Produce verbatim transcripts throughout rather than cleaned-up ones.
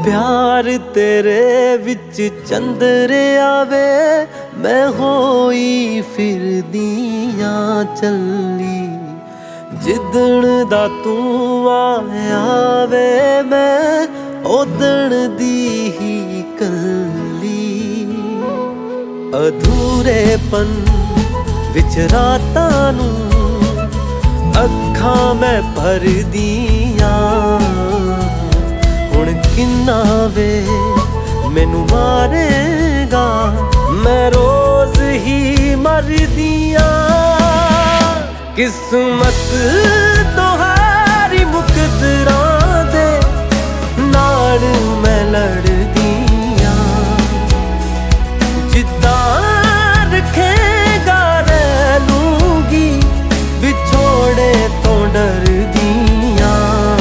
प्यार तेरे विच चंद्रिया वे मैं होई फिरदियां चली जिदण दा तू आया वे मैं ओदण दी ही कली अधूरेपन विच रातां नू अखां मैं भरदियां हुण किन्ना वे मैनू मारेगा मैं रोज ही मरदियां किस्मत तोहारी मुकदरां दे नाल मैं लड़दियां जिद्दां रखेगा रह लूंगी विछोड़े तो डरदियां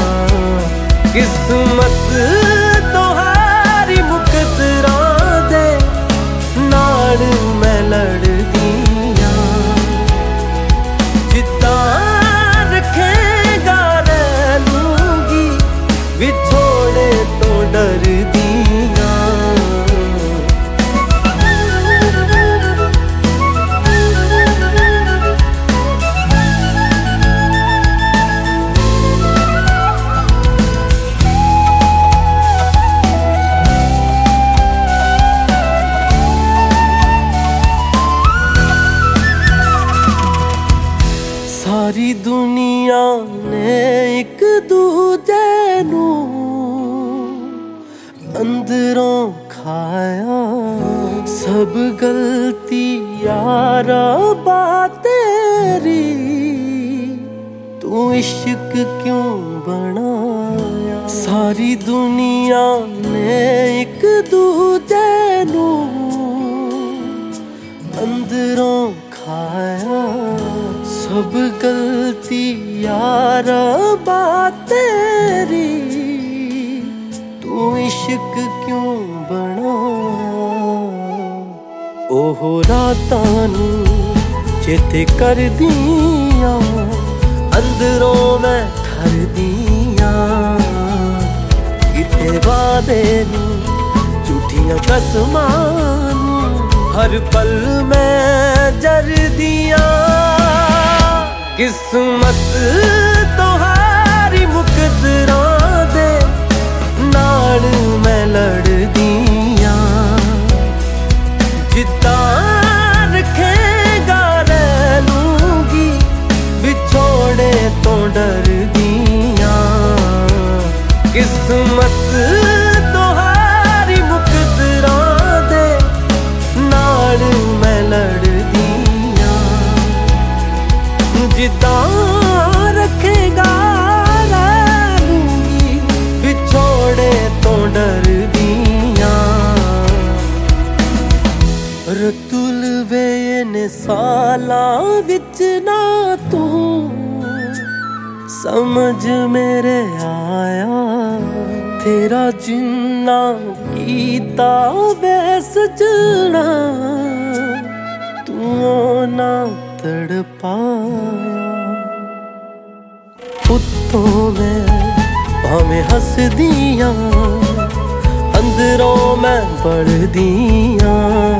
किस्मत तोहारी मुकदरां दे नाल मैं लड़दियां जिद्दां रखेगा रह लूंगी विछोड़े तो डरदियां सारी दुनिया ने एक दूजे नू अंदरों खाया सब गलती यारा बात तेरी तू इश्क क्यों बनाया सारी दुनिया ने एक दूजे नू अंदरों खाया सब गलती यारा बात तेरी तू इश्क क्यों बनाया ओहो रातां नू चेते कर दियां अंदरों मैं ठर दियां किते वादे नू झूठियां कसमां नू हर पल मैं जर दियां किस्मत तोहारी मुकदरां दे नाल मैं लड़दियां जिद्दां रखेगा रह लूंगी विछोड़े तो डरदियां किस्मत तोहारी मुकदरां दे नाल मैं लड़दियां जिद्दां रखेगा रह लूंगी विछोड़े तो डरदियां रतुल वे ने सालां विच ना तू समझ मेरे आया तेरा जिन्ना कीता वे सजना तू ना तड़पाया उत्तों मैं भावें हसदियां अंदरों मैं बढ़दियां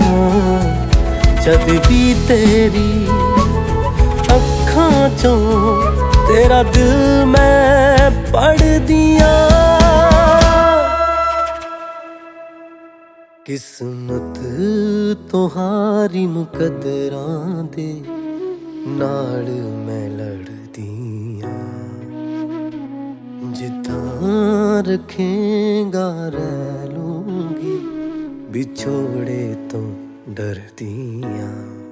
जद भी तेरी अखां चों तेरा दिल मैं पढ़दियां किस्मत तोहारी मुकदरां दे नाल मैं लड़दियां जिद्दां रखेगा रह लूंगी विछोड़े तो डरदियां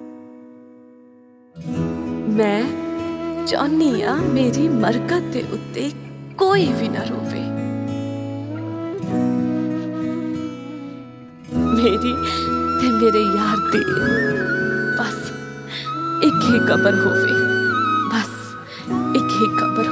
मैं चाहनी आ मेरी मरकत दे उत्ते कोई भी ना रोवे मेरी ते मेरे यार दी बस एक ही कबर होवे बस एक ही कबर